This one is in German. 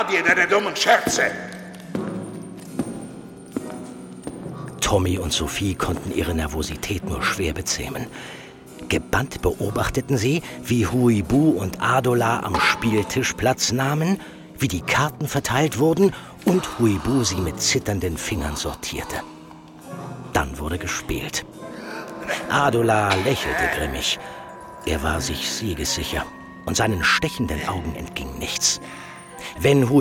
dir deine dummen Scherze! Tommy und Sophie konnten ihre Nervosität nur schwer bezähmen. Gebannt beobachteten sie, wie Huibu und Adola am Spieltisch Platz nahmen, wie die Karten verteilt wurden und Huibu sie mit zitternden Fingern sortierte. Dann wurde gespielt. Adola lächelte grimmig. Er war sich siegessicher und seinen stechenden Augen entging nichts. Wenn